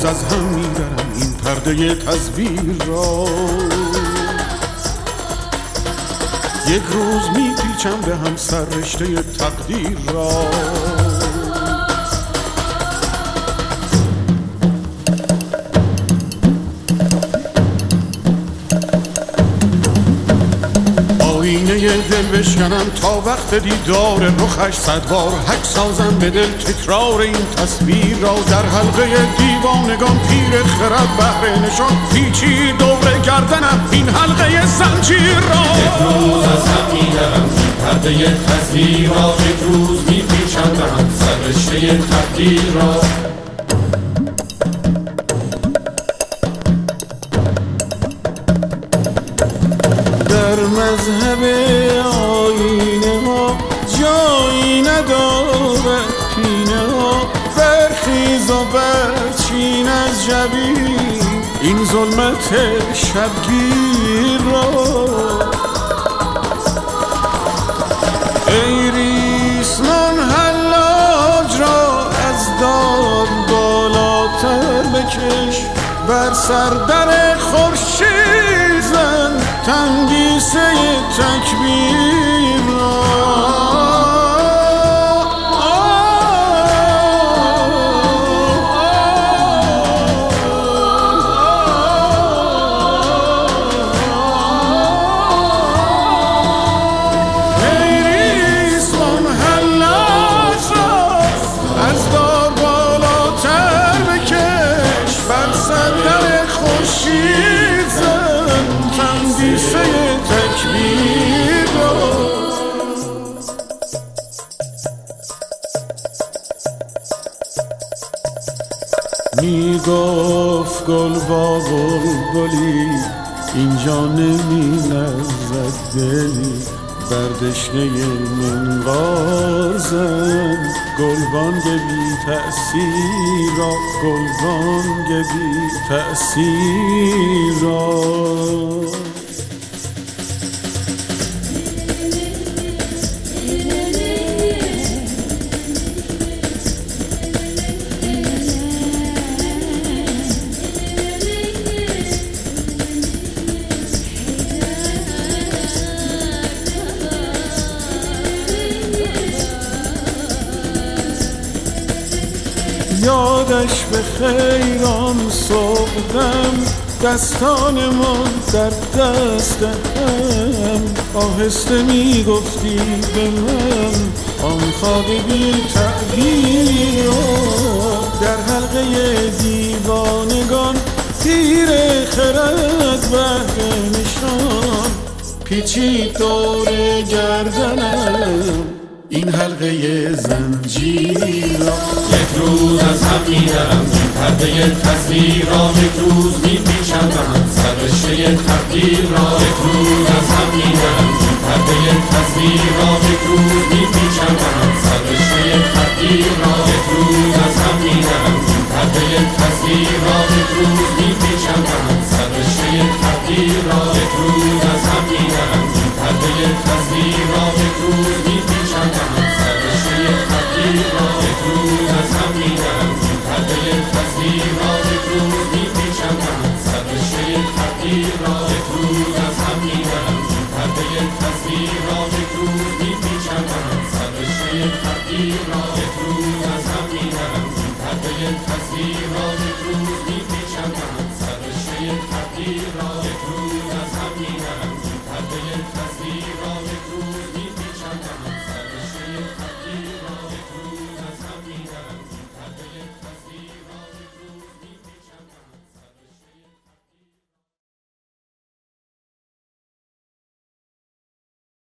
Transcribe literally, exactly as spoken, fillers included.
از هم میبرم این پرده تصویر را. یک روز میپیچم به هم سر رشته تقدیر را. آینه دل بشکنم تا وقت دیدار رخش صد بار حک سازم به دل تکرار این تصویر را. در حلقه دیوانگان پیر خرد بهر نشان پیچی دور گردنم این حلقه زنجیر را. یک روز از هم میدرم پرده تصویر را. یک روز میپیچم به هم سر رشته تقدیر را. در مذهب آینه ها جایی ندارد پینه ها. برخیز و برچین از جبین این ظلمت شبگیر را. ای ریسمان حلاج را از دار بالاتر بکش. بر سر در خورشید زن تندیسه تکبیر را. می گفت گل با بلبلی اینجا نمی لرزد دلی. بر دشنه منقار زن گلبانگ بی تأثیر را. گلبانگ بی تأثیر را. یادش به خیران صبحدم دستانمان در دست هم. آهسته می گفتی به من آن خواب بی تعبیر را. در حلقه دیوانگان تیر خرد بهر نشان پیچید دور گردنم این حلقه زنجیر را. یک روز از هم میدرم این پرده تصویر را. یک روز میپیچم به هم سر رشته تقدیر را. یک روز از هم میدرم این پرده تصویر را. یک روز میپیچم به هم سر رشته تقدیر را. یک روز از هم میدرم این پرده تصویر را. یک روز میپیچم به هم سر رشته تقدیر را. یک روز از هم میدرم این پرده تصویر را. یک روز میپیچم به هم سر رشته تقدیر را. یک روز از هم میدرم این پرده تصویر را. یک روز میپیچم به هم سر رشته تقدیر را. یک روز از هم میدرم این پرده تصویر را. یک روز میپیچم به هم سر رشته تقدیر را. یک روز از هم میدرم این پرده تصویر را. یک روز میپیچم به هم سر رشته تقدیر را. یک روز